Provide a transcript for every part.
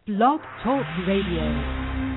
Blog Talk Radio.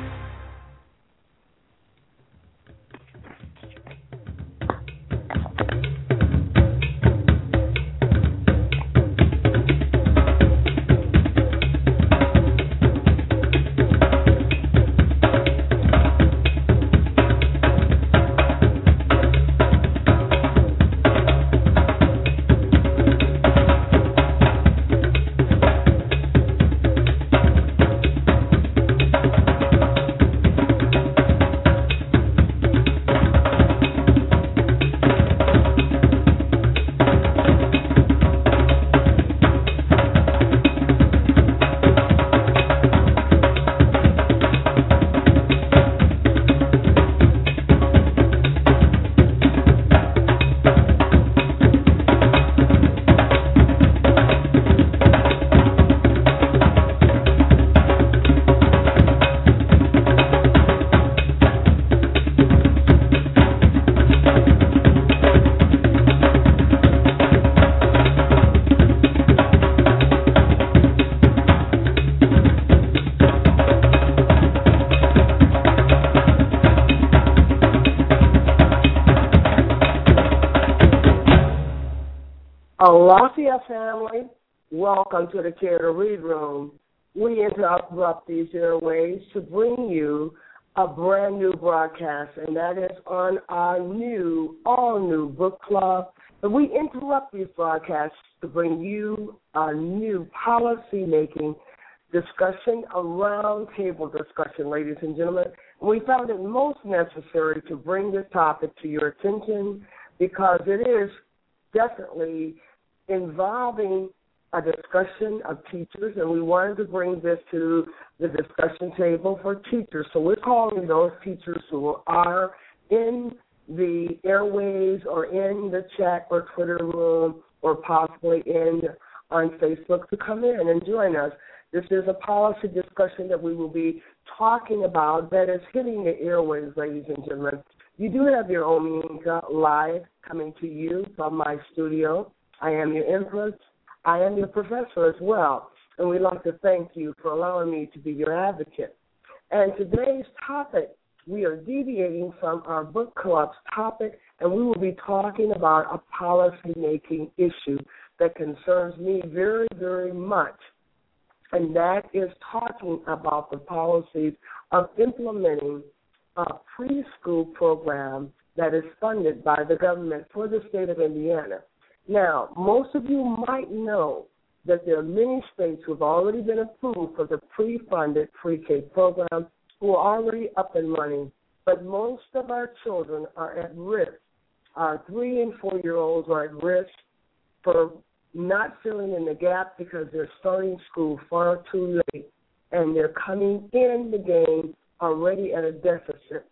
Aloha family, welcome to the Care to Read Room. We interrupt these airways to bring you a brand new broadcast, and that is on our all-new book club. And we interrupt these broadcasts to bring you a new policy-making discussion, a round-table discussion, ladies and gentlemen. And we found it most necessary to bring this topic to your attention because it is definitely involving a discussion of teachers, and we wanted to bring this to the discussion table for teachers. So we're calling those teachers who are in the airways or in the chat or Twitter room or possibly on Facebook to come in and join us. This is a policy discussion that we will be talking about that is hitting the airways, ladies and gentlemen. You do have your own live coming to you from my studio. I am your Empress. I am your professor as well. And we'd like to thank you for allowing me to be your advocate. And today's topic, we are deviating from our book club's topic, and we will be talking about a policy-making issue that concerns me very, very much. And that is talking about the policies of implementing a preschool program that is funded by the government for the state of Indiana. Now, most of you might know that there are many states who have already been approved for the pre-funded pre-K program who are already up and running, but most of our children are at risk. Our 3- and 4-year-olds are at risk for not filling in the gap because they're starting school far too late, and they're coming in the game already at a deficit.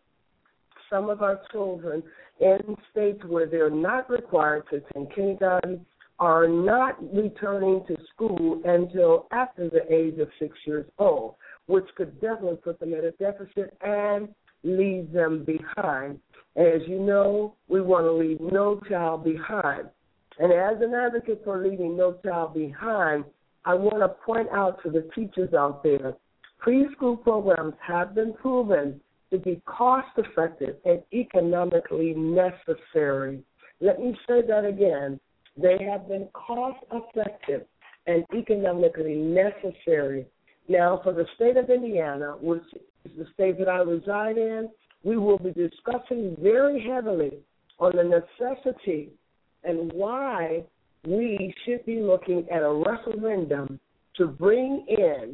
Some of our children in states where they're not required to attend kindergarten are not returning to school until after the age of 6 years old, which could definitely put them at a deficit and leave them behind. As you know, we want to leave no child behind. And as an advocate for leaving no child behind, I want to point out to the teachers out there, preschool programs have been proven to be cost-effective and economically necessary. Let me say that again. They have been cost-effective and economically necessary. Now, for the state of Indiana, which is the state that I reside in, we will be discussing very heavily on the necessity and why we should be looking at a referendum to bring in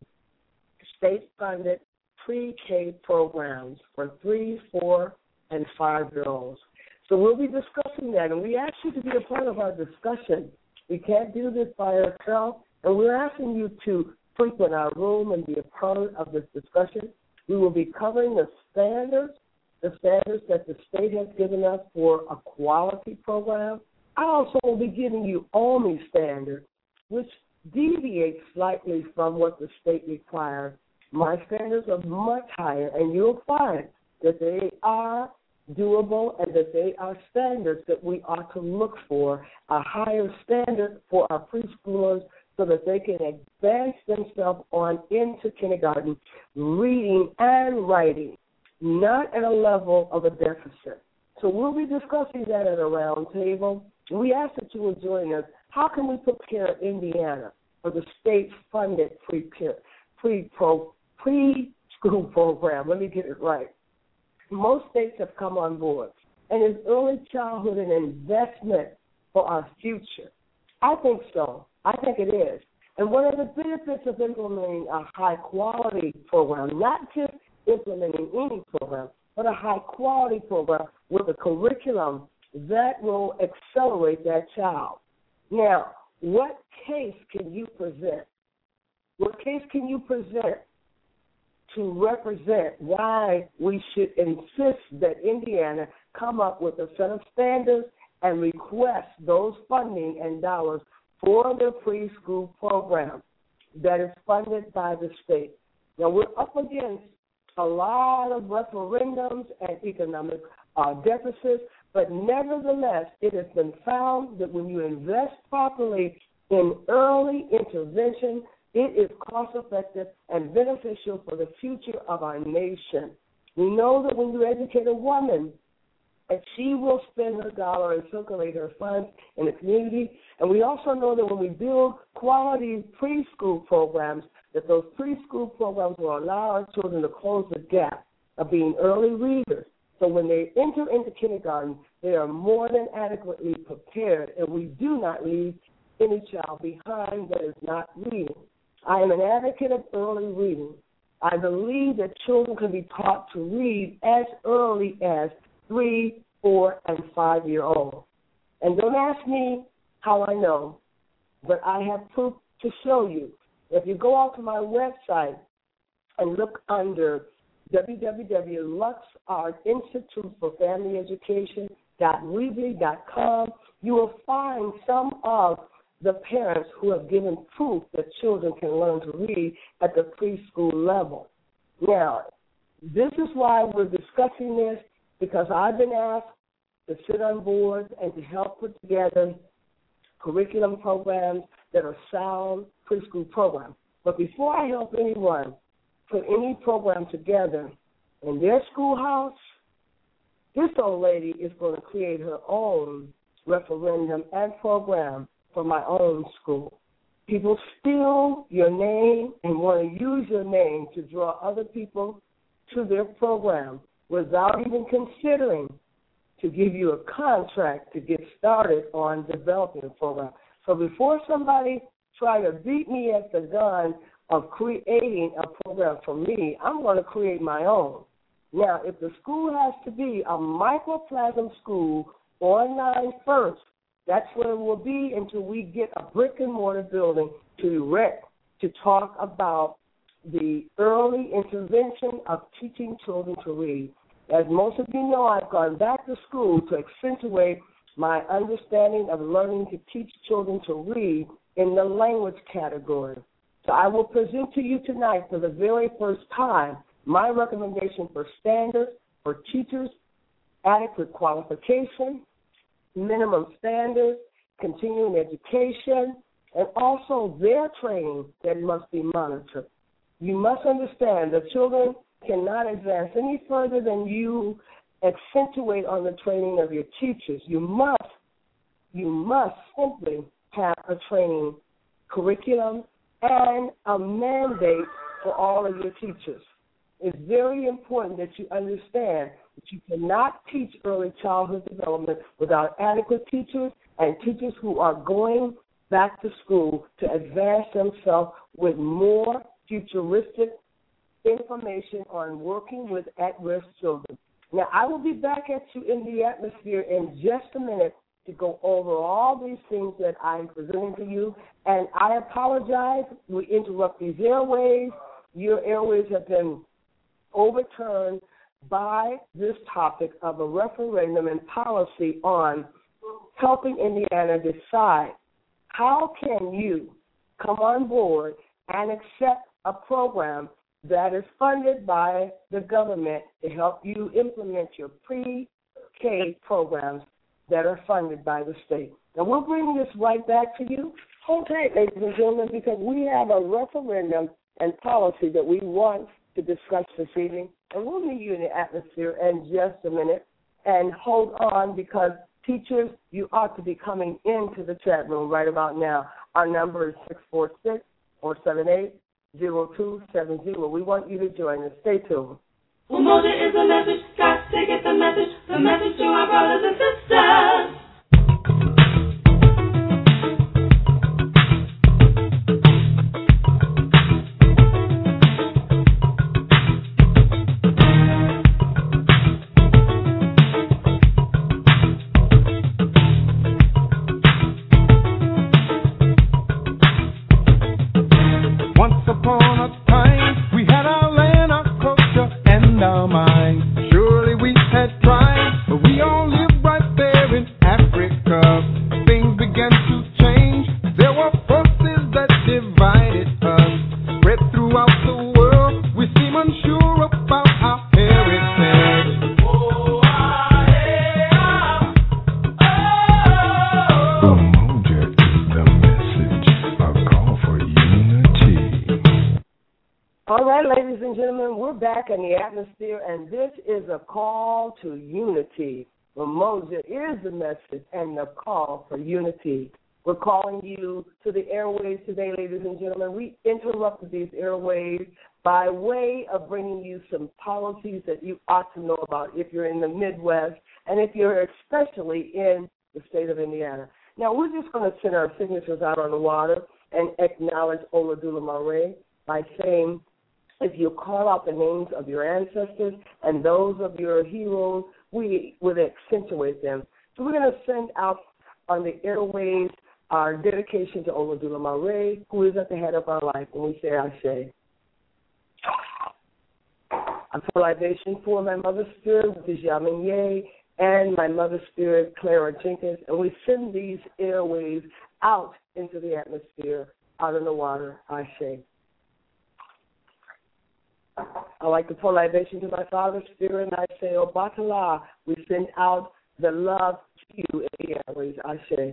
state-funded pre-K programs for 3-, 4-, and 5-year-olds. So we'll be discussing that, and we ask you to be a part of our discussion. We can't do this by ourselves, and we're asking you to frequent our room and be a part of this discussion. We will be covering the standards that the state has given us for a quality program. I also will be giving you OMI standards, which deviates slightly from what the state requires. My standards are much higher, and you'll find that they are doable and that they are standards that we ought to look for, a higher standard for our preschoolers so that they can advance themselves on into kindergarten, reading and writing, not at a level of a deficit. So we'll be discussing that at a round table. We ask that you will join us. How can we prepare Indiana for the state-funded preschool program? Let me get it right. Most states have come on board, and is early childhood an investment for our future? I think so. I think it is. And one of the benefits of implementing a high-quality program, not just implementing any program, but a high-quality program with a curriculum that will accelerate that child. Now, what case can you present? What case can you present to represent why we should insist that Indiana come up with a set of standards and request those funding and dollars for their preschool program that is funded by the state? Now, we're up against a lot of referendums and economic deficits, but nevertheless, it has been found that when you invest properly in early intervention, it is cost-effective and beneficial for the future of our nation. We know that when you educate a woman, and she will spend her dollar and circulate her funds in the community. And we also know that when we build quality preschool programs, that those preschool programs will allow our children to close the gap of being early readers. So when they enter into kindergarten, they are more than adequately prepared, and we do not leave any child behind that is not reading. I am an advocate of early reading. I believe that children can be taught to read as early as 3, 4, and 5-year-old. And don't ask me how I know, but I have proof to show you. If you go out to my website and look under www.LuxArtInstituteForFamilyEducation.weebly.com, you will find some of the parents who have given proof that children can learn to read at the preschool level. Now, this is why we're discussing this, because I've been asked to sit on boards and to help put together curriculum programs that are sound preschool programs. But before I help anyone put any program together in their schoolhouse, this old lady is going to create her own referendum and program for my own school. People steal your name and want to use your name to draw other people to their program without even considering to give you a contract to get started on developing a program. So before somebody try to beat me at the gun of creating a program for me, I'm going to create my own. Now, if the school has to be a microplasm school online first, that's where it will be until we get a brick-and-mortar building to erect to talk about the early intervention of teaching children to read. As most of you know, I've gone back to school to accentuate my understanding of learning to teach children to read in the language category. So I will present to you tonight for the very first time my recommendation for standards for teachers, adequate qualification, minimum standards, continuing education, and also their training that must be monitored. You must understand that children cannot advance any further than you accentuate on the training of your teachers. You must simply have a training curriculum and a mandate for all of your teachers. It's very important that you understand that you cannot teach early childhood development without adequate teachers and teachers who are going back to school to advance themselves with more futuristic information on working with at-risk children. Now, I will be back at you in the atmosphere in just a minute to go over all these things that I'm presenting to you. And I apologize. We interrupt these airways. Your airways have been overturned by this topic of a referendum and policy on helping Indiana decide how can you come on board and accept a program that is funded by the government to help you implement your pre-K programs that are funded by the state. And we'll bring this right back to you Okay, ladies and gentlemen, because we have a referendum and policy that we want to discuss this evening, and we'll meet you in the atmosphere in just a minute. And hold on, because teachers, you ought to be coming into the chat room right about now. Our number is 646-478-0270. We want you to join us. Stay tuned. Umoja is the message, got to get the message to our brothers and sisters. In the atmosphere, and this is a call to unity. Umoja is the message and the call for unity. We're calling you to the airwaves today, ladies and gentlemen. We interrupted these airwaves by way of bringing you some policies that you ought to know about if you're in the Midwest and if you're especially in the state of Indiana. Now, we're just going to send our signatures out on the water and acknowledge Oludumare Mare by saying, if you call out the names of your ancestors and those of your heroes, we would accentuate them. So we're going to send out on the airwaves our dedication to Oludumare Mare, who is at the head of our life, when we say Ashe. I pour libation for my mother's spirit, which is Yaminye, and my mother's spirit, Clara Jenkins, and we send these airwaves out into the atmosphere, out in the water, Ashe. I like to pour libation to my father's spirit, and I say, Obatala, we send out the love to you in the airways, Ashe.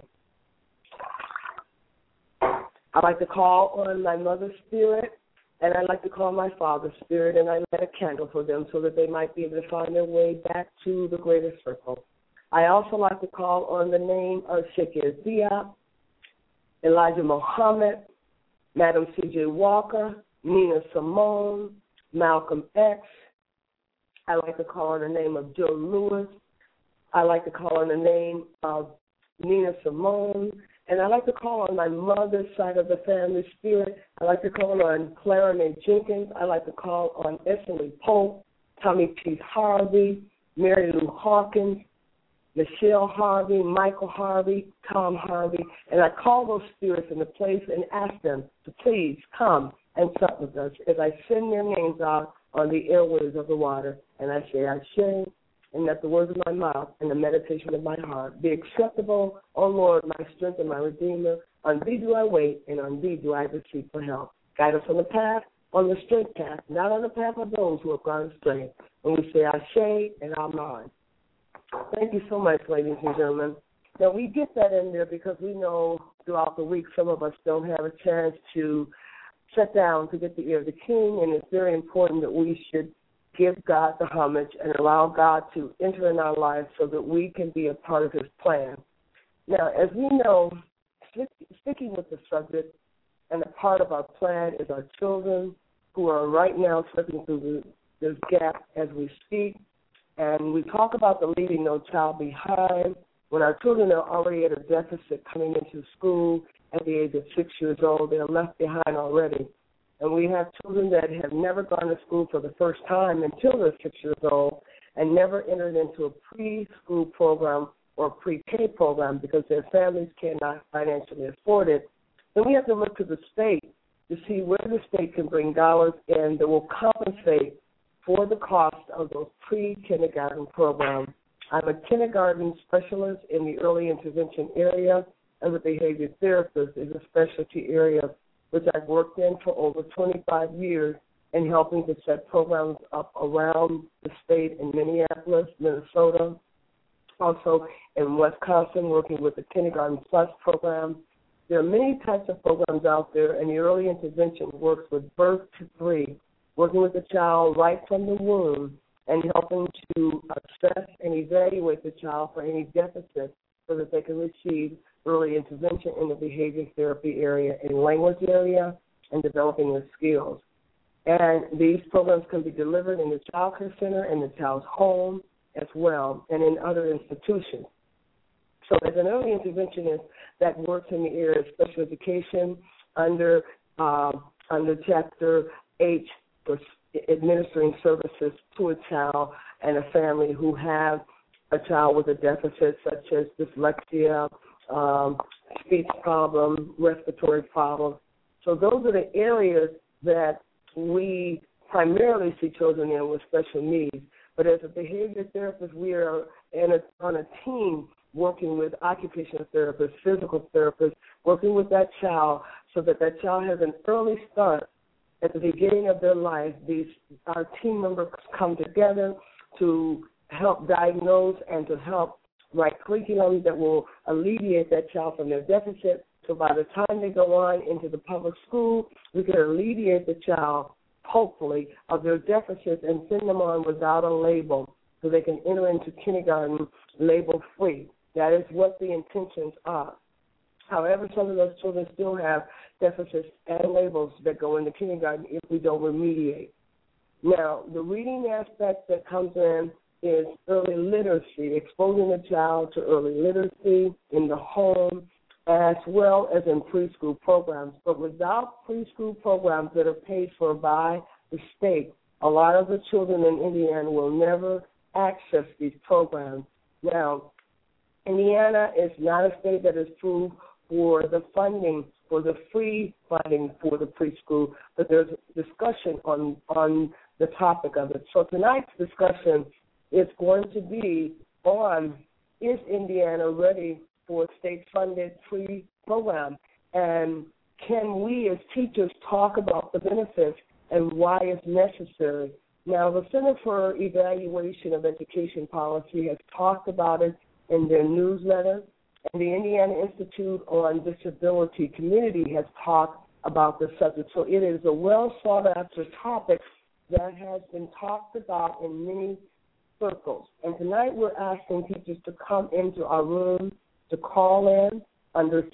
I like to call on my mother's spirit, and I like to call my father's spirit, and I light a candle for them so that they might be able to find their way back to the greater circle. I also like to call on the name of Sheikh Diab, Elijah Muhammad, Madam C.J. Walker, Nina Simone, Malcolm X. I like to call on the name of Joe Lewis. I like to call on the name of Nina Simone. And I like to call on my mother's side of the family spirit. I like to call on Clara Mae Jenkins. I like to call on Esselie Pope, Tommy P. Harvey, Mary Lou Hawkins, Michelle Harvey, Michael Harvey, Tom Harvey. And I call those spirits into place and ask them to please come and sup with us as I send their names out on the airways of the water. And I say, Ashe, and that the words of my mouth and the meditation of my heart be acceptable, O Lord, my strength and my Redeemer. On thee do I wait, and on thee do I beseech for help. Guide us on the path, on the straight path, not on the path of those who have gone astray. And we say, Ashe and Amen. Thank you so much, ladies and gentlemen. Now, we get that in there because we know throughout the week some of us don't have a chance to sit down to get the ear of the king, and it's very important that we should give God the homage and allow God to enter in our lives so that we can be a part of his plan. Now, as we know, sticking with the subject, and a part of our plan is our children who are right now slipping through this gap as we speak. And we talk about the leaving no child behind. When our children are already at a deficit coming into school at the age of 6 years old, they are left behind already. And we have children that have never gone to school for the first time until they're 6 years old and never entered into a preschool program or pre-K program because their families cannot financially afford it. Then we have to look to the state to see where the state can bring dollars in that will compensate for the cost of those pre-kindergarten programs. I'm a kindergarten specialist in the early intervention area, and the behavior therapist is a specialty area which I've worked in for over 25 years in helping to set programs up around the state in Minneapolis, Minnesota, also in Wisconsin, working with the Kindergarten Plus program, There are many types of programs out there, and the early intervention works with birth to 3, working with the child right from the womb and helping to assess and evaluate the child for any deficits so that they can receive early intervention in the behavior therapy area, in language area, and developing their skills. And these programs can be delivered in the child care center, in the child's home as well, and in other institutions. So as an early interventionist that works in the area of special education under Chapter H for administering services to a child and a family who have a child with a deficit such as dyslexia, speech problem, respiratory problems. So those are the areas that we primarily see children in with special needs. But as a behavior therapist, we are on a team working with occupational therapists, physical therapists, working with that child so that that child has an early start at the beginning of their life. Our team members come together to help diagnose and to help write curriculum that will alleviate that child from their deficit. So by the time they go on into the public school, we can alleviate the child, hopefully, of their deficits and send them on without a label so they can enter into kindergarten label-free. That is what the intentions are. However, some of those children still have deficits and labels that go into kindergarten if we don't remediate. Now, the reading aspect that comes in is early literacy, exposing the child to early literacy in the home as well as in preschool programs. But without preschool programs that are paid for by the state, a lot of the children in Indiana will never access these programs. Now, Indiana is not a state that is approved for the funding, for the free funding for the preschool, but there's discussion on the topic of it. So tonight's discussion is going to be on, is Indiana ready for a state-funded free program? And can we as teachers talk about the benefits and why it's necessary? Now, the Center for Evaluation of Education Policy has talked about it in their newsletter, and the Indiana Institute on Disability Community has talked about the subject. So it is a well-sought-after topic that has been talked about in many circles. And tonight we're asking teachers to come into our room to call in under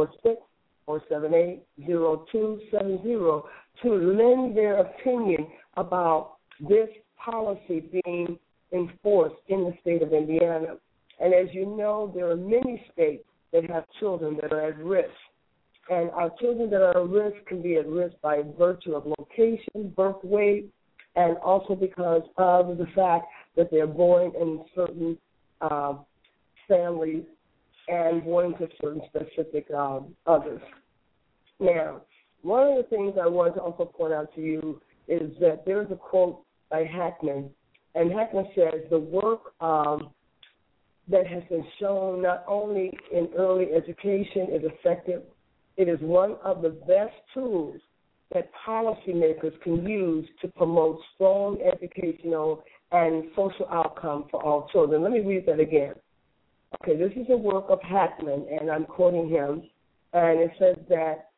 646-478-0270 to lend their opinion about this policy being enforced in the state of Indiana. And as you know, there are many states that have children that are at risk. And our children that are at risk can be at risk by virtue of location, birth weight, and also because of the fact that they're born in certain families and born to certain specific others. Now, one of the things I want to also point out to you is that there's a quote by Hackman, and Hackman says the work that has been shown not only in early education is effective, it is one of the best tools that policymakers can use to promote strong educational and social outcome for all children. Let me read that again. Okay, this is a work of Hackman, and I'm quoting him, and it says that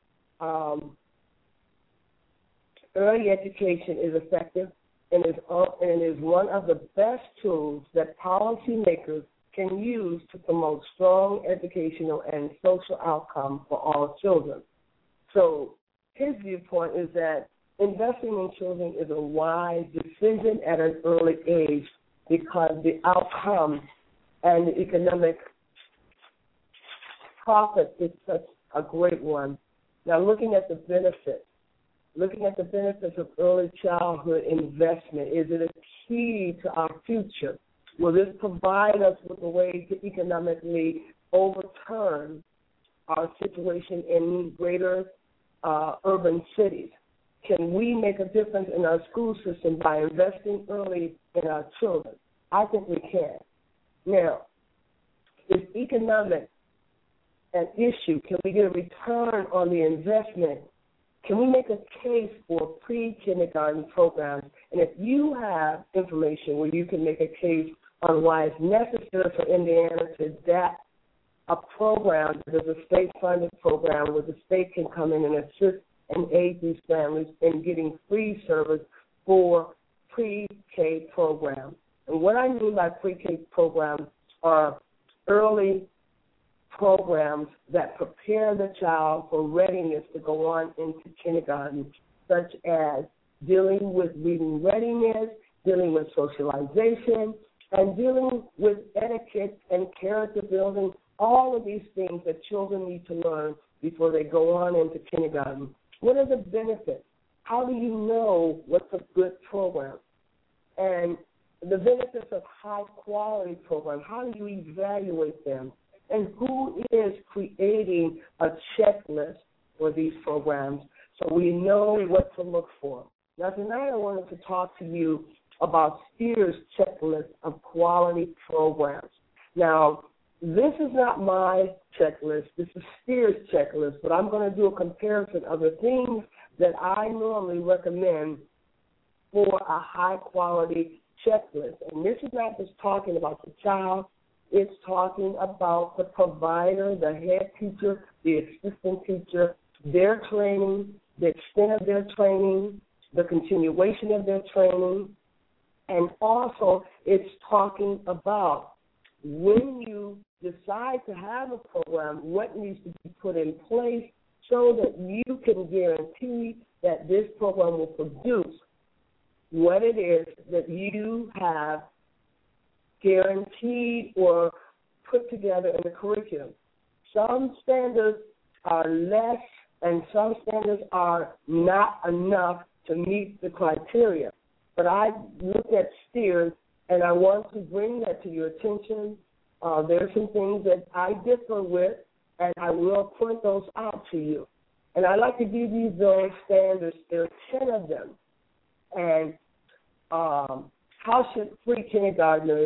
early education is effective and is one of the best tools that policymakers can use to promote strong educational and social outcome for all children. So his viewpoint is that investing in children is a wise decision at an early age because the outcome and the economic profit is such a great one. Now, looking at the benefits of early childhood investment, is it a key to our future? Will this provide us with a way to economically overturn our situation in greater urban cities? Can we make a difference in our school system by investing early in our children? I think we can. Now, is economic an issue? Can we get a return on the investment? Can we make a case for pre-kindergarten programs? And if you have information where you can make a case on why it's necessary for Indiana to adapt a program, there's a state-funded program where the state can come in and assist and aid these families in getting free service for pre-K programs. And what I mean by pre-K programs are early programs that prepare the child for readiness to go on into kindergarten, such as dealing with reading readiness, dealing with socialization, and dealing with etiquette and character building, all of these things that children need to learn before they go on into kindergarten. What are the benefits? How do you know what's a good program? And the benefits of high-quality programs, how do you evaluate them? And who is creating a checklist for these programs so we know what to look for? Now, tonight I wanted to talk to you about STEER's checklist of quality programs. Now, this is not my checklist. This is STEER's checklist, but I'm going to do a comparison of the things that I normally recommend for a high-quality checklist. And this is not just talking about the child. It's talking about the provider, the head teacher, the assistant teacher, their training, the extent of their training, the continuation of their training, and also it's talking about when you decide to have a program, what needs to be put in place so that you can guarantee that this program will produce what it is that you have guaranteed or put together in the curriculum. Some standards are less and some standards are not enough to meet the criteria. But I looked at STEER, and I want to bring that to your attention. There are some things that I differ with, and I will point those out to you. And I'd like to give you those standards. There are 10 of them. And how should pre-kindergartners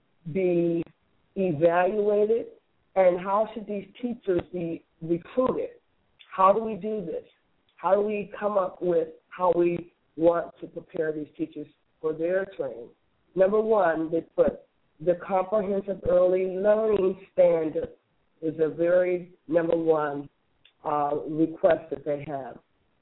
be evaluated, and how should these teachers be recruited? How do we do this? How do we come up with how we want to prepare these teachers for their training? Number one, they put the comprehensive early learning standard is a very number one request that they have.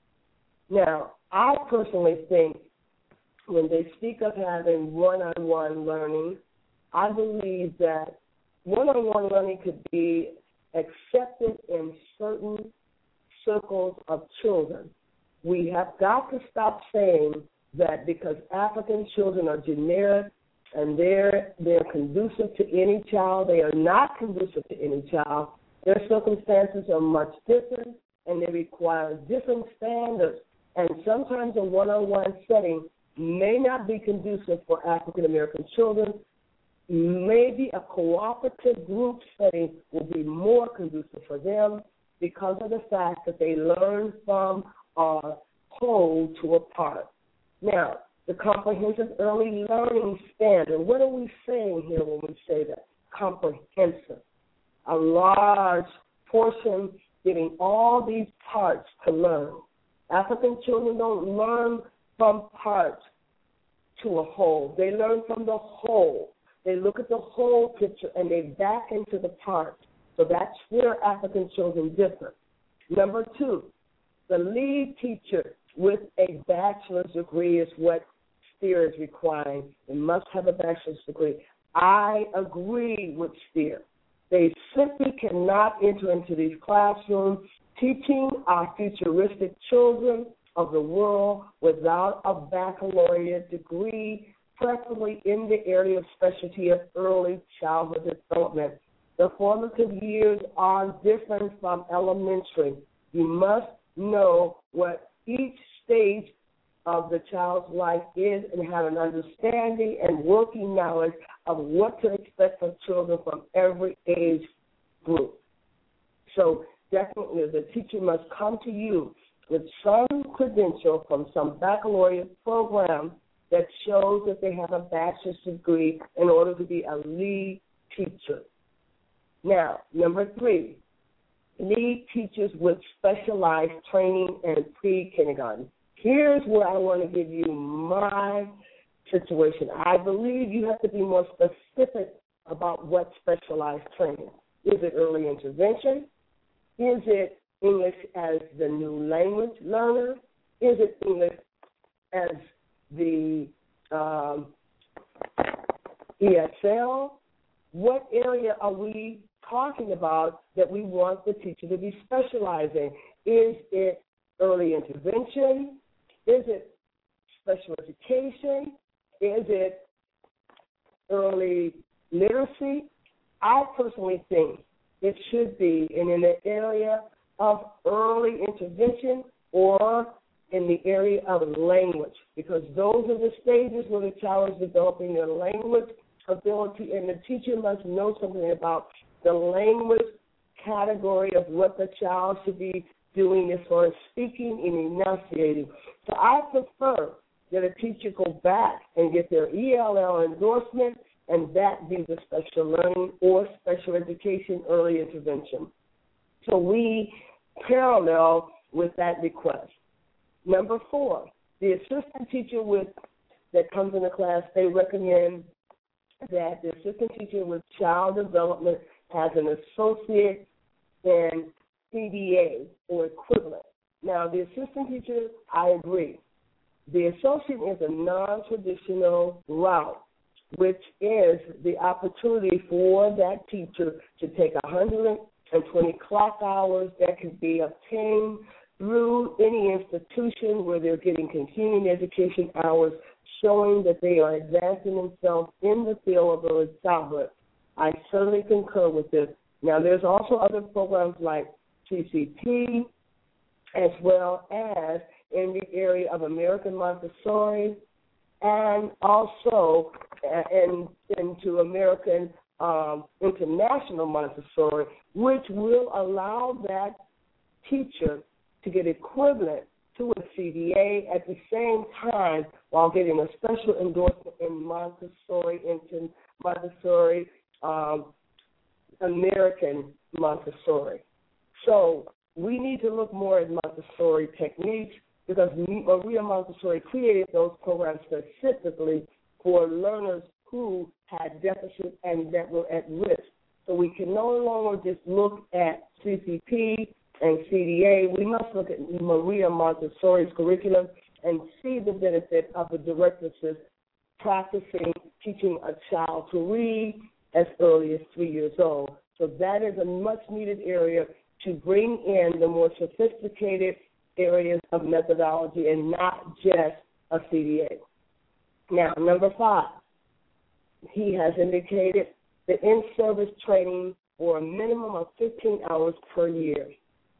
Now, I personally think when they speak of having one-on-one learning, I believe that one-on-one learning could be accepted in certain circles of children. We have got to stop saying that because African children are generic and they're conducive to any child. They are not conducive to any child. Their circumstances are much different, and they require different standards. And sometimes a one-on-one setting may not be conducive for African American children. Maybe a cooperative group setting will be more conducive for them because of the fact that they learn from or whole to a part. Now, the comprehensive early learning standard, what are we saying here when we say that? Comprehensive. A large portion getting all these parts to learn. African children don't learn from parts to a whole. They learn from the whole. They look at the whole picture and they back into the parts. So that's where African children differ. Number two, the lead teacher with a bachelor's degree is what STEER is requiring. They must have a bachelor's degree. I agree with STEER. They simply cannot enter into these classrooms teaching our futuristic children of the world without a baccalaureate degree, preferably in the area of specialty of early childhood development. The formative years are different from elementary. You must know what each stage of the child's life is and have an understanding and working knowledge of what to expect from children from every age group. So definitely the teacher must come to you with some credential from some baccalaureate program that shows that they have a bachelor's degree in order to be a lead teacher. Now, number three, lead teachers with specialized training in pre-kindergarten. Here's where I want to give you my situation. I believe you have to be more specific about what specialized training. Is it early intervention? Is it English as the new language learner? Is it English as the ESL? What area are we talking about that we want the teacher to be specializing? Is it early intervention? Is it special education? Is it early literacy? I personally think it should be in the area of early intervention or in the area of language, because those are the stages where the child is developing their language ability, and the teacher must know something about the language category of what the child should be doing as far as speaking and enunciating. So I prefer that a teacher go back and get their ELL endorsement, and that be the special learning or special education early intervention. So we parallel with that request. Number 4, the assistant teacher that comes in the class, they recommend that the assistant teacher with child development has an associate in CDA or equivalent. Now, the assistant teacher, I agree. The associate is a non-traditional route, which is the opportunity for that teacher to take 120 clock hours that can be obtained through any institution where they're getting continuing education hours, showing that they are advancing themselves in the field of early childhood. I certainly concur with this. Now, there's also other programs like CCT, as well as in the area of American Montessori, and also into American International Montessori, which will allow that teacher to get equivalent to a CDA at the same time while getting a special endorsement in Montessori, American Montessori. So we need to look more at Montessori techniques, because Maria Montessori created those programs specifically for learners who had deficits and that were at risk. So we can no longer just look at CCP and CDA. We must look at Maria Montessori's curriculum and see the benefit of the direct assist practicing teaching a child to read as early as 3 years old. So that is a much-needed area to bring in the more sophisticated areas of methodology and not just a CDA. Now, number 5, he has indicated the in-service training for a minimum of 15 hours per year.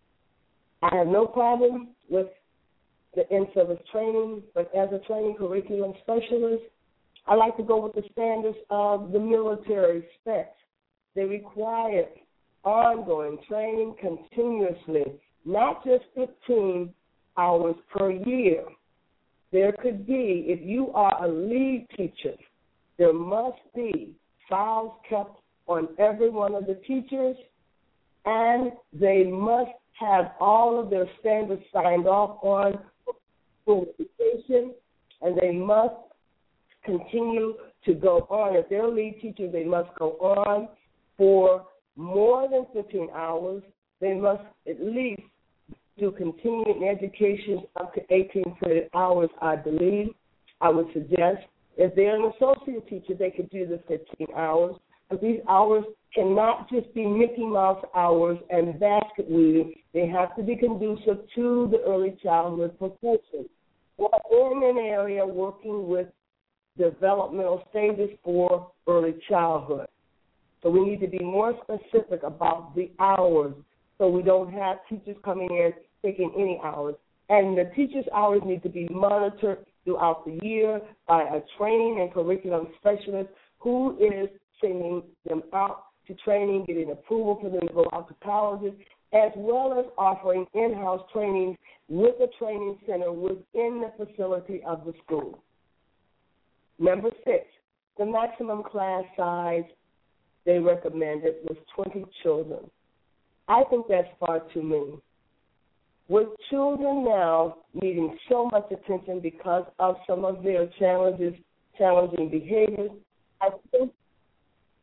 I have no problem with the in-service training, but as a training curriculum specialist, I like to go with the standards of the military specs. They require ongoing training continuously, not just 15 hours per year. There could be, if you are a lead teacher, there must be files kept on every one of the teachers, and they must have all of their standards signed off on for education, and they must continue to go on. If they're lead teachers, they must go on for more than 15 hours. They must at least do continuing education up to 18 credit hours, I believe. I would suggest if they're an associate teacher, they could do the 15 hours. But these hours cannot just be Mickey Mouse hours and basket weaving. They have to be conducive to the early childhood profession. Or in an area working with developmental stages for early childhood. So we need to be more specific about the hours so we don't have teachers coming in taking any hours. And the teachers' hours need to be monitored throughout the year by a training and curriculum specialist who is sending them out to training, getting approval for them to go out to colleges, as well as offering in-house training with a training center within the facility of the school. Number 6, the maximum class size they recommended was 20 children. I think that's far too many. With children now needing so much attention because of some of their challenging behaviors, I think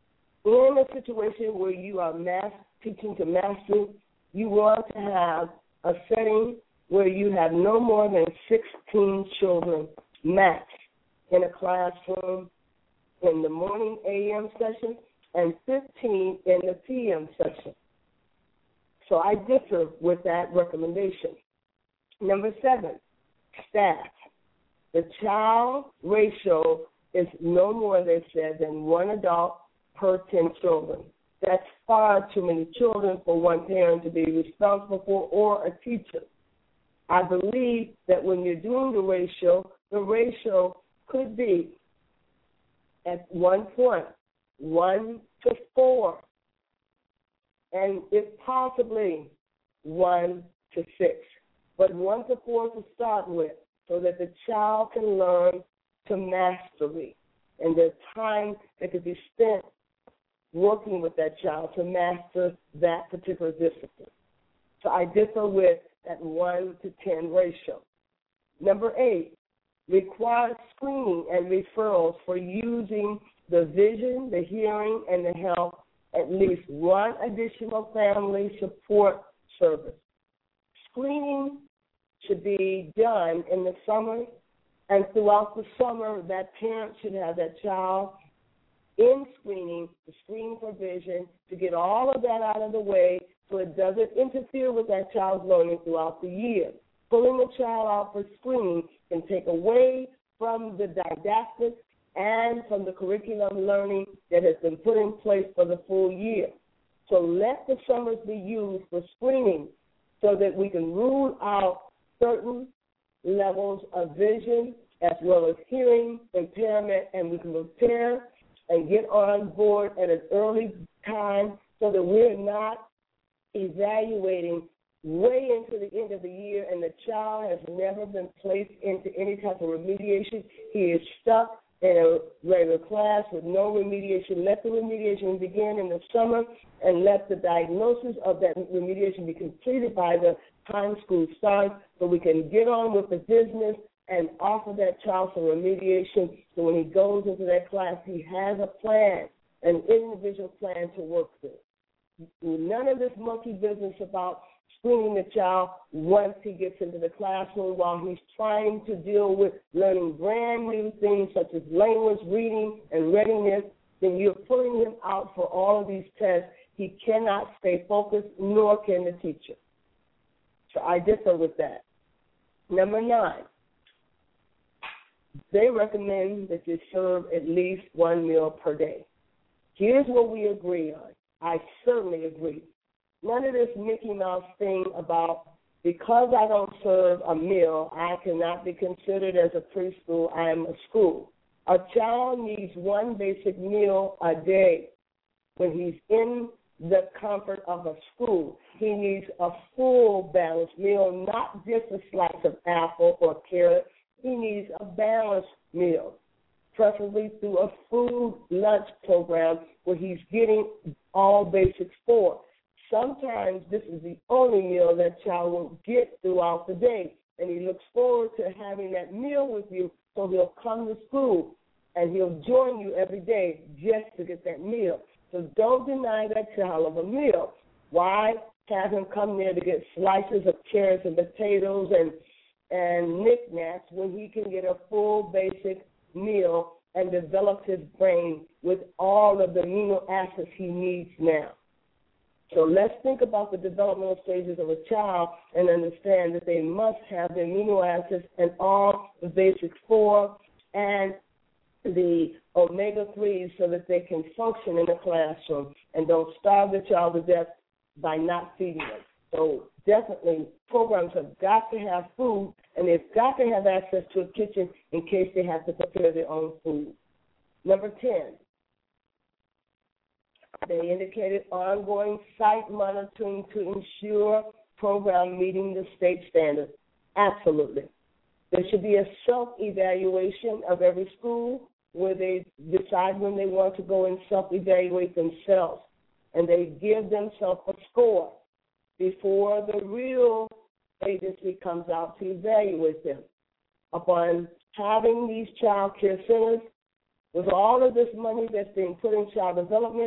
in a situation where you are teaching to mastery, you want to have a setting where you have no more than 16 children max in a classroom in the morning AM session and 15 in the PM session. So I differ with that recommendation. Number 7, staff. The child ratio is no more, they said, than 1 adult per 10 children. That's far too many children for one parent to be responsible for or a teacher. I believe that when you're doing the ratio could be at one point 1 to 4, and if possibly 1 to 6, but 1 to 4 to start with, so that the child can learn to mastery, and there's time that could be spent working with that child to master that particular discipline. So I differ with that 1 to 10 ratio. Number 8, requires screening and referrals for using the vision, the hearing, and the health, at least one additional family support service. Screening should be done in the summer, and throughout the summer, that parent should have that child in screening, to screen for vision, to get all of that out of the way so it doesn't interfere with that child's learning throughout the year. Pulling the child out for screening can take away from the didactic and from the curriculum learning that has been put in place for the full year. So let the summers be used for screening so that we can rule out certain levels of vision as well as hearing impairment, and we can prepare and get on board at an early time so that we're not evaluating way into the end of the year and the child has never been placed into any type of remediation. He is stuck in a regular class with no remediation. Let the remediation begin in the summer and let the diagnosis of that remediation be completed by the time school starts so we can get on with the business and offer that child some remediation so when he goes into that class, he has a plan, an individual plan to work through. None of this monkey business about screening the child once he gets into the classroom while he's trying to deal with learning brand new things such as language, reading, and readiness. Then you're pulling him out for all of these tests. He cannot stay focused, nor can the teacher. So I differ with that. Number 9, they recommend that you serve at least one meal per day. Here's what we agree on. I certainly agree. None of this Mickey Mouse thing about because I don't serve a meal, I cannot be considered as a preschool, I am a school. A child needs one basic meal a day. When he's in the comfort of a school, he needs a full balanced meal, not just a slice of apple or carrot. He needs a balanced meal, preferably through a food lunch program where he's getting all basics for. Sometimes this is the only meal that child will get throughout the day, and he looks forward to having that meal with you, so he'll come to school, and he'll join you every day just to get that meal. So don't deny that child of a meal. Why have him come there to get slices of carrots and potatoes and knickknacks when he can get a full basic meal and develop his brain with all of the amino acids he needs now? So let's think about the developmental stages of a child and understand that they must have the amino acids and all the basic 4 and the omega-3s so that they can function in the classroom and don't starve the child to death by not feeding them. So definitely programs have got to have food, and they've got to have access to a kitchen in case they have to prepare their own food. Number 10, they indicated ongoing site monitoring to ensure program meeting the state standards. Absolutely. There should be a self-evaluation of every school where they decide when they want to go and self-evaluate themselves, and they give themselves a score before the real agency comes out to evaluate them. Upon having these child care centers, with all of this money that's being put in child development,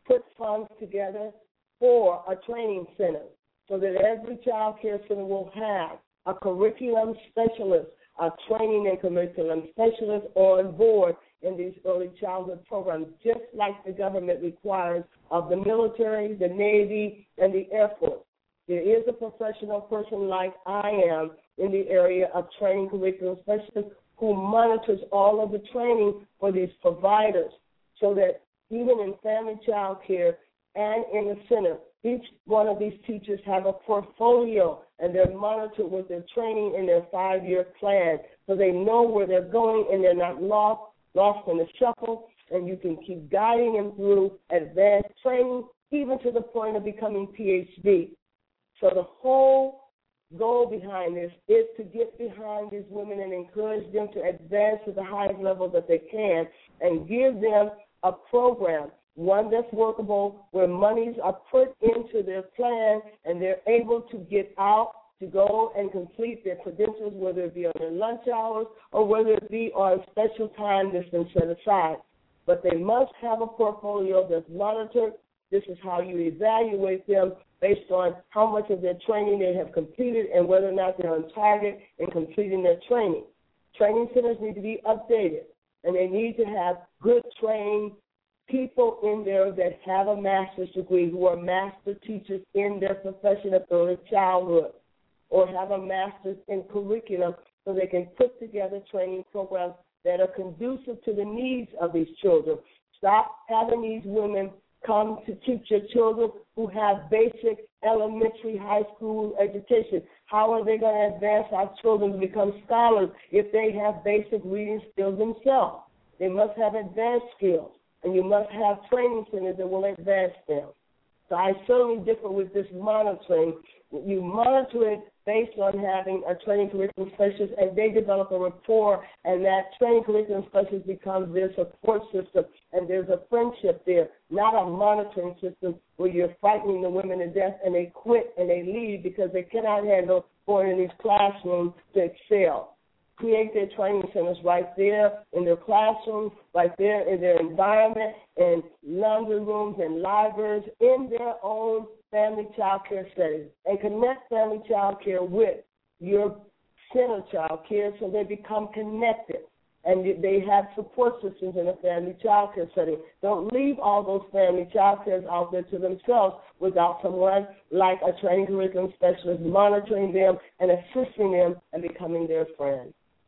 put funds together for a training center so that every child care center will have a curriculum specialist, a training and curriculum specialist on board in these early childhood programs, just like the government requires of the military, the Navy, and the Air Force. There is a professional person like I am in the area of training curriculum specialists who monitors all of the training for these providers so that even in family child care and in the center, each one of these teachers have a portfolio and they're monitored with their training in their 5-year plan so they know where they're going and they're not lost in the shuffle, and you can keep guiding them through advanced training even to the point of becoming PhD. So the whole goal behind this is to get behind these women and encourage them to advance to the highest level that they can and give them a program, one that's workable, where monies are put into their plan and they're able to get out to go and complete their credentials, whether it be on their lunch hours or whether it be on special time that's been set aside. But they must have a portfolio that's monitored. This is how you evaluate them based on how much of their training they have completed and whether or not they're on target in completing their training. Training centers need to be updated, and they need to have good trained people in there that have a master's degree, who are master teachers in their profession of early childhood, or have a master's in curriculum so they can put together training programs that are conducive to the needs of these children. Stop having these women come to teach your children who have basic elementary, high school education. How are they going to advance our children to become scholars if they have basic reading skills themselves? They must have advanced skills, and you must have training centers that will advance them. So I certainly differ with this monitoring. You monitor it based on having a training curriculum specialist, and they develop a rapport, and that training curriculum specialist becomes their support system, and there's a friendship there, not a monitoring system where you're frightening the women to death and they quit and they leave because they cannot handle going in these classrooms to excel. Create their training centers right there in their classrooms, right there in their environment, in laundry rooms and libraries, in their own family child care settings, and connect family child care with your center child care so they become connected and they have support systems in a family child care setting. Don't leave all those family child cares out there to themselves without someone like a training curriculum specialist monitoring them and assisting them and becoming their friend.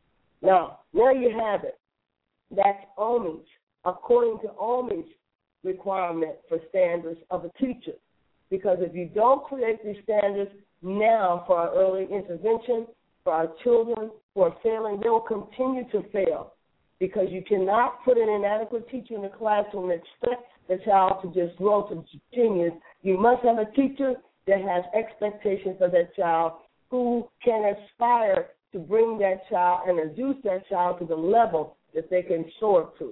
Now you have it. That's OMI's, according to OMI's requirement for standards of a teacher. Because if you don't create these standards now for our early intervention, for our children who are failing, they will continue to fail. Because you cannot put an inadequate teacher in the classroom and expect the child to just grow to genius. You must have a teacher that has expectations for that child, who can aspire to bring that child and reduce that child to the level that they can soar to.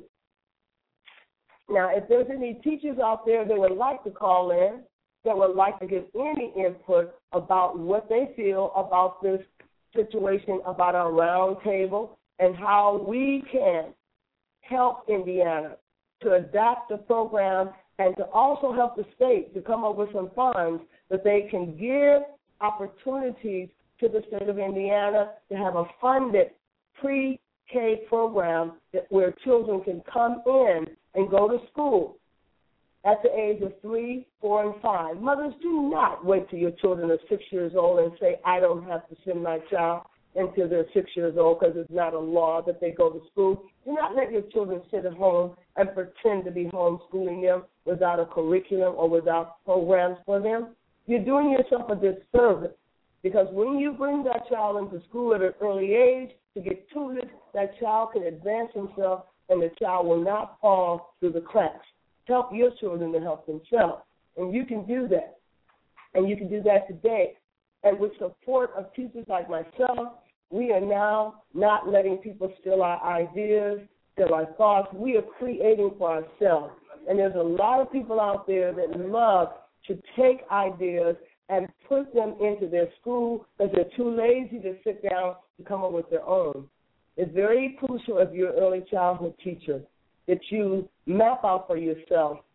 Now, if there's any teachers out there that would like to call in, that would like to give any input about what they feel about this situation, about our round table, and how we can help Indiana to adapt the program and to also help the state to come up with some funds that they can give opportunities to the state of Indiana to have a funded pre-K program where children can come in and go to school at the age of 3, 4, and 5. Mothers, do not wait till your children are 6 years old and say, I don't have to send my child until they're 6 years old because it's not a law that they go to school. Do not let your children sit at home and pretend to be homeschooling them without a curriculum or without programs for them. You're doing yourself a disservice, because when you bring that child into school at an early age to get tutored, that child can advance himself and the child will not fall through the cracks. Help your children to help themselves. And you can do that. And you can do that today. And with support of teachers like myself, we are now not letting people steal our ideas, steal our thoughts. We are creating for ourselves. And there's a lot of people out there that love to take ideas and put them into their school because they're too lazy to sit down to come up with their own. It's very crucial if you're an early childhood teacher that you map out for yourself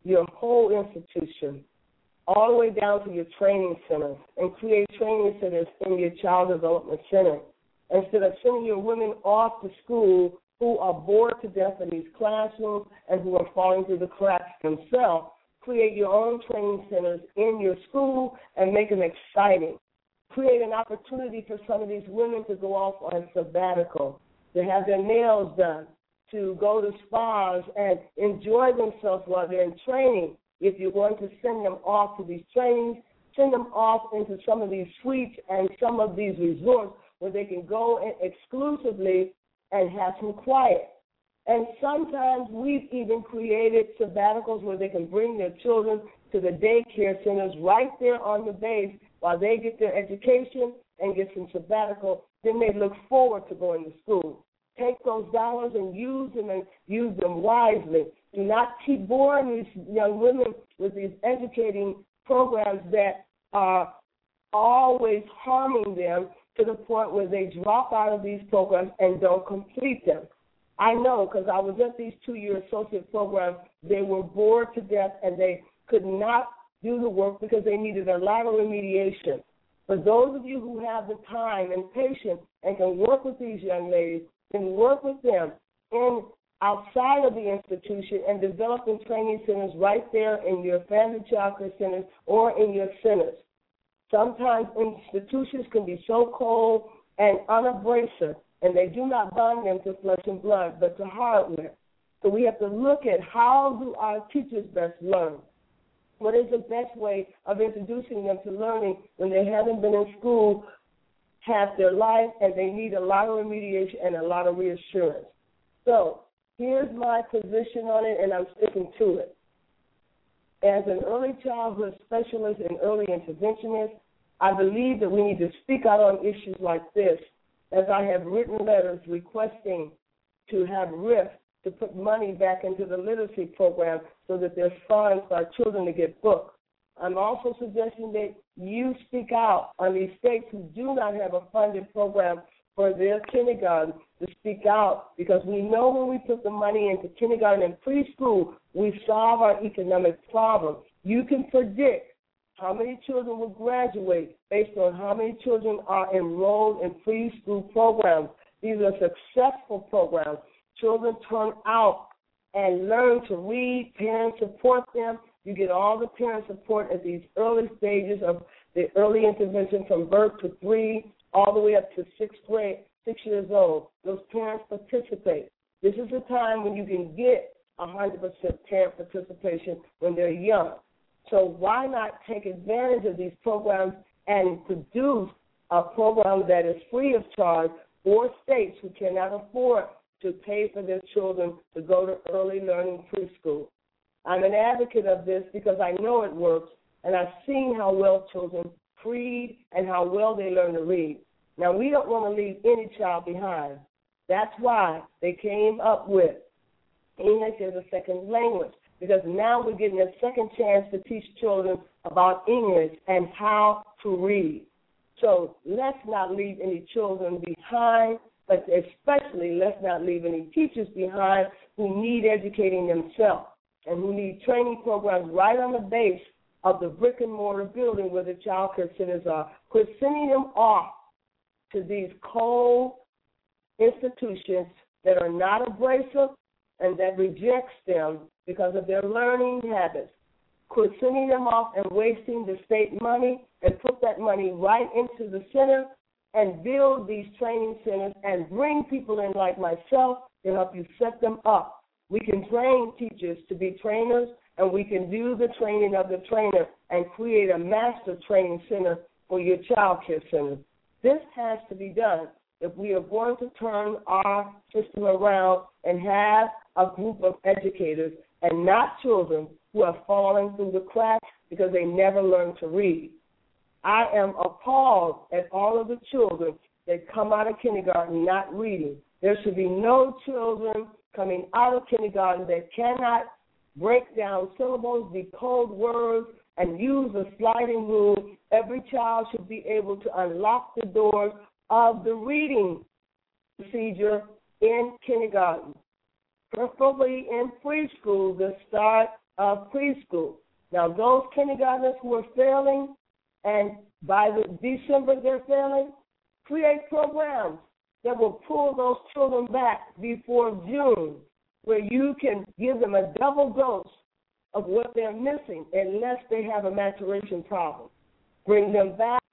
your whole institution, all the way down to your training centers, and create training centers in your child development center. Instead of sending your women off to school who are bored to death in these classrooms and who are falling through the cracks themselves, create your own training centers in your school and make them exciting. Create an opportunity for some of these women to go off on sabbatical, to have their nails done, to go to spas and enjoy themselves while they're in training. If you're going to send them off to these trainings, send them off into some of these suites and some of these resorts where they can go in exclusively and have some quiet. And sometimes we've even created sabbaticals where they can bring their children to the daycare centers right there on the base while they get their education and get some sabbatical. Then they look forward to going to school. Take those dollars and use them wisely. Do not keep boring these young women with these educating programs that are always harming them to the point where they drop out of these programs and don't complete them. I know because I was at these 2-year associate programs. They were bored to death and they could not do the work because they needed a lot of remediation. For those of you who have the time and patience and can work with these young ladies, then work with them outside of the institution and developing training centers right there in your family child care centers or in your centers. Sometimes institutions can be so cold and unabrasive, and they do not bond them to flesh and blood, but to hardware. So we have to look at how do our teachers best learn. What is the best way of introducing them to learning when they haven't been in school half their life and they need a lot of remediation and a lot of reassurance? So here's my position on it, and I'm sticking to it. As an early childhood specialist and early interventionist, I believe that we need to speak out on issues like this, as I have written letters requesting to have RIF to put money back into the literacy program so that there's funds for our children to get books. I'm also suggesting that you speak out on these states who do not have a funded program for their kindergarten to speak out, because we know when we put the money into kindergarten and preschool, we solve our economic problem. You can predict how many children will graduate based on how many children are enrolled in preschool programs. These are successful programs. Children turn out and learn to read. Parents support them. You get all the parent support at these early stages of the early intervention from birth to 3 all the way up to 6th grade, 6 years old. Those parents participate. This is the time when you can get 100% parent participation when they're young. So why not take advantage of these programs and produce a program that is free of charge for states who cannot afford to pay for their children to go to early learning preschool? I'm an advocate of this because I know it works, and I've seen how well children read and how well they learn to read. Now, we don't want to leave any child behind. That's why they came up with English as a second language, because now we're getting a second chance to teach children about English and how to read. So let's not leave any children behind, but especially let's not leave any teachers behind who need educating themselves and who need training programs right on the base of the brick-and-mortar building where the child care centers are. Quit sending them off to these cold institutions that are not abrasive and that rejects them because of their learning habits. Quit sending them off and wasting the state money, and put that money right into the center and build these training centers and bring people in like myself to help you set them up. We can train teachers to be trainers, and we can do the training of the trainer and create a master training center for your child care center. This has to be done if we are going to turn our system around and have a group of educators and not children who are falling through the cracks because they never learned to read. I am appalled at all of the children that come out of kindergarten not reading. There should be no children coming out of kindergarten that cannot break down syllables, decode words, and use a sliding rule. Every child should be able to unlock the doors of the reading procedure in kindergarten, preferably in preschool to start of preschool. Now, those kindergartners who are failing, and by the December they're failing, create programs that will pull those children back before June, where you can give them a double dose of what they're missing unless they have a maturation problem. Bring them back